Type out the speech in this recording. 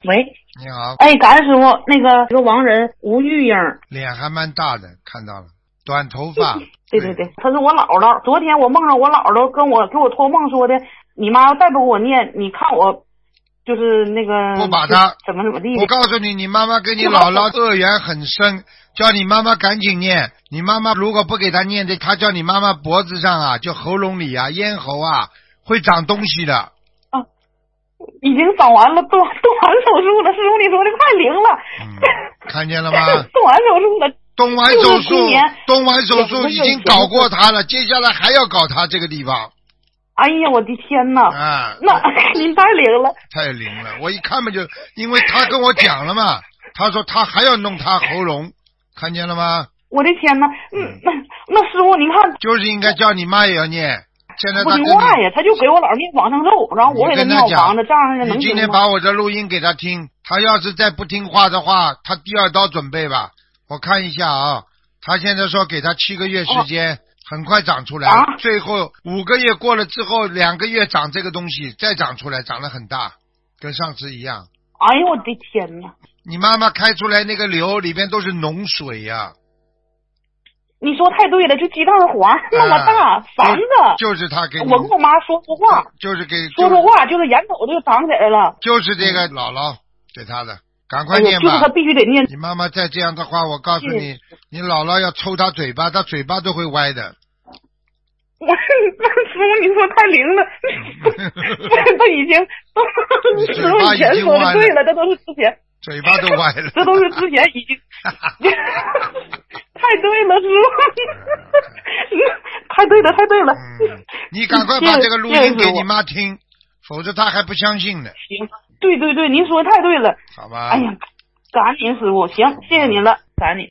喂， 你好， 哎，感恩师傅，那个亡人吴玉英， 脸还蛮大的，看到了，短头发。 对，她是我姥姥。昨天我梦上我姥姥给我托梦说的，你妈要再不给我念，你看我就是那个不把她怎么地的。 我告诉你，你妈妈跟你姥姥恶缘很深，叫你妈妈赶紧念。你妈妈如果不给她念的，她叫你妈妈脖子上啊，就喉咙里啊，咽喉啊，会长东西的。 已经长完了，动完手术了，师傅你说的快灵了。 看见了吗？ 动完手术了。 动完手术已经搞过他了，接下来还要搞他这个地方。 哎呀，我的天哪！ 啊， 那您太灵了。 太灵了，我一看嘛就，因为他跟我讲了嘛，他说他还要弄他喉咙，看见了吗？ 我的天哪，那师傅您看， 就是应该叫你妈也要念。现在不听话呀，他就给我姥念往上咒，然后我给他念房子，这样能听吗？ 你今天把我这录音给他听，他要是再不听话的话，他第二刀准备吧。我看一下啊，他现在说给他7个月时间，很快长出来，最后5个月过了之后，2个月长这个东西，再长出来，长得很大，跟上次一样。 哎呦我的天哪！ 你妈妈开出来那个瘤里边都是脓水呀。 你说太对了，就鸡蛋黄那么大，房子就是他给你， 我跟我妈说错话， 就是给说错话，就是眼瞅就长起来了， 就是这个姥姥给他的，赶快念吧， 就是他必须得念。 你妈妈再这样的话，我告诉你，你姥姥要抽他嘴巴，他嘴巴都会歪的。 师傅，你说太灵了，他已经师傅以前说的对了，这都是之前。 嘴巴都歪了， 这都是之前已经太对了，师傅，太对了。 你赶快把这个录音给你妈听，否则她还不相信呢。 行，对，您说的太对了。 好吧。 哎呀，感恩您师傅，行，谢谢您了，感恩您。